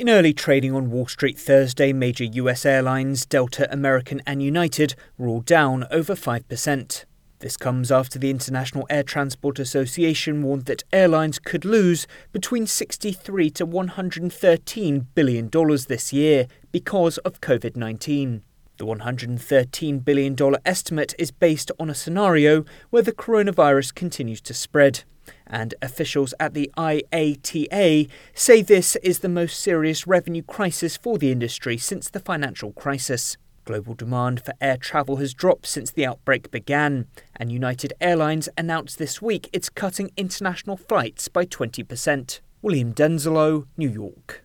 In early trading on Wall Street Thursday, major US airlines Delta, American and United were all down over 5%. This comes after the International Air Transport Association warned that airlines could lose between $63 to $113 billion this year because of COVID-19. The $113 billion estimate is based on a scenario where the coronavirus continues to spread. And officials at the IATA say this is the most serious revenue crisis for the industry since the financial crisis. Global demand for air travel has dropped since the outbreak began, and United Airlines announced this week it's cutting international flights by 20%. William Denzelo, New York.